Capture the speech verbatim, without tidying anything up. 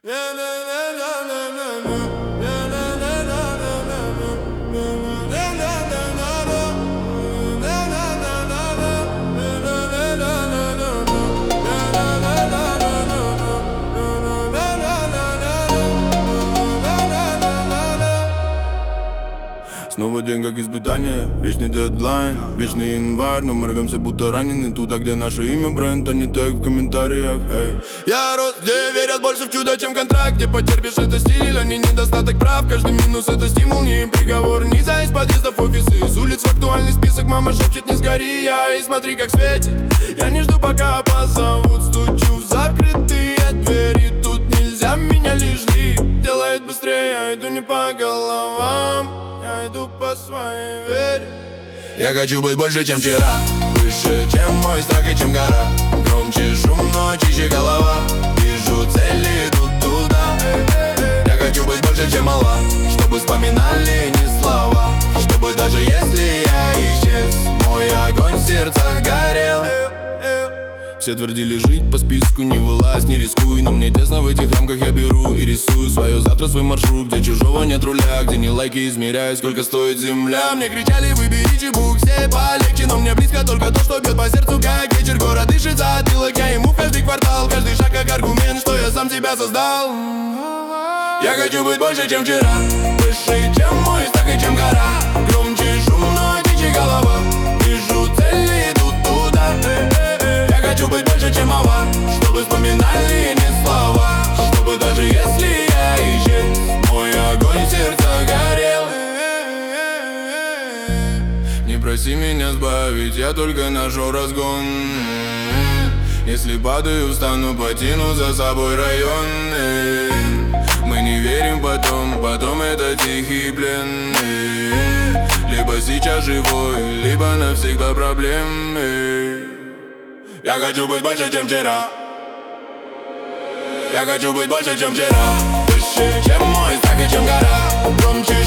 Снова день как испытание, вечный дедлайн, вечный январь, но мы рвемся будто ранены туда, где наше имя бренд, а не так в комментариях. Эй. Я рос, где верят больше в чудо, чем контракт, где потерпишь это стиль, а не недостаток прав. Каждый минус это стимул, не приговор, нельзя из подъездов, офисы, из улиц в актуальный список. Мама шепчет, не сгори, я и смотри как светит. Я не жду пока позовут, стучу в закрытые двери. Тут нельзя, меня лишь жди, делает быстрее, я иду не по головам. Я иду по своей вере. Я хочу быть больше, чем вчера, выше, чем мой страх и чем гора. Громче шум, но чище голова. Вижу цели, иду туда. Я хочу быть больше, чем мала, чтобы вспоминали не слова, чтобы даже если я исчез, мой огонь в сердце горел. Все твердили жить по списку, не вылазь, не рискуй. Но мне тесно в этих рамках, я беру и рисую свое завтра, свой маршрут, где чужого нет руля, где не лайки измеряют, сколько стоит земля. Мне кричали, выбери чебук, все полегче, но мне близко только то, что бьет по сердцу, как вечер. Город дышит затылок, я ему в каждый квартал, каждый шаг как аргумент, что я сам себя создал. Я хочу быть больше, чем вчера, выше, чем мой страх и чем гора. Громче шум, но тише голова. Вижу цели, иду туда. Хочу быть больше, чем мова, чтобы вспоминали не слова, чтобы даже если я исчез, мой огонь в сердце горел. Не проси меня сбавить, я только ношу разгон. Если падаю, встану, потяну за собой район. Мы не верим потом, потом это тихий плен. Либо сейчас живой, либо навсегда проблемы. Я хочу быть больше, чем вчера. Я хочу быть больше, чем вчера. Выше, чем мой страх и чем гора. Громче